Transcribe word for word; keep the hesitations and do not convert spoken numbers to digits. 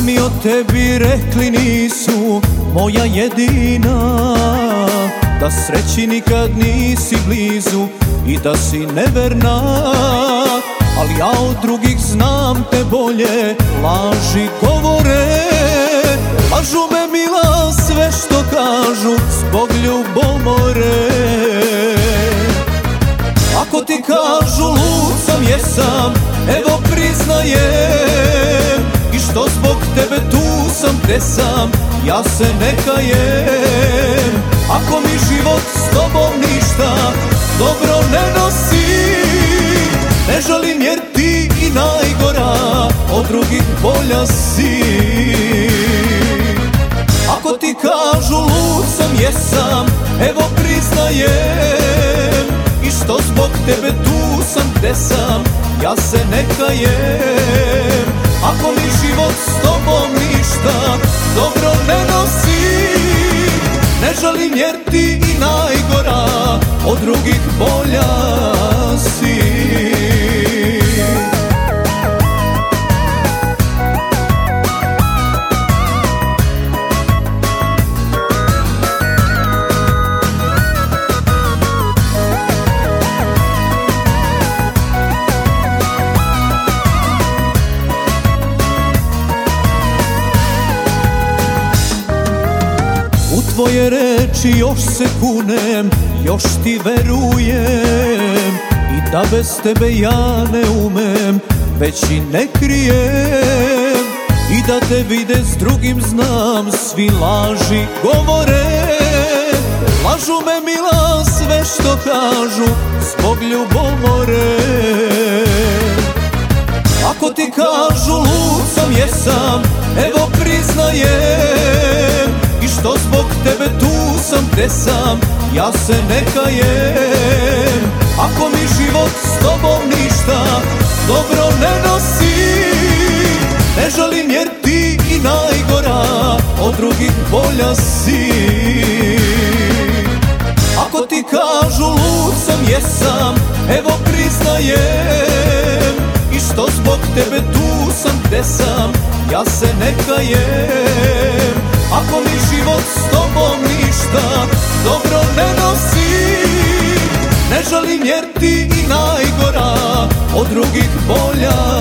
mi o tebi rekli nisu moja jedina, da sreći nikad nisi blizu i da si neverna. Ali ja od drugih znam te bolje, laži govore. Lažu me mila sve što kažu, zbog ljubomore. Ako ti kažu lud sam, jesam, evo priznajem. I što zbog tebe tu sam, gde sam, ja se ne kajem. Ako mi život s tobom ništa dobro ne nosi, ne žalim jer ti i najgora od drugih bolja si. Ako ti kažu lud sam, jesam, evo priznajem. I što zbog tebe tu sam, gde sam, ja se ne kajem. Ako mi život s tobom ništa dobro ne nosi, ne žalim jer ti i najgora od drugih bolja si. U tvoje reči još se kunem, još ti verujem. I da bez tebe ja ne umem, već i ne krijem. I da te vide s drugim znam, svi laži govore. Lažu me mila sve što kažu, zbog ljubomore. Ako ti kažu lud sam, jesam, evo priznajem. I što zbog tebe tu sam, gde sam, ja se ne kajem. Ako mi život s tobom ništa dobro ne nosi, ne žalim jer ti i najgora od drugih bolja si. Ako ti kažu lud sam, jesam, evo priznajem. I što zbog tebe tu sam, gde sam, ja se ne kajem. Ako mi život s tobom ništa dobro ne nosi, ne žalim jer ti i najgora od drugih bolja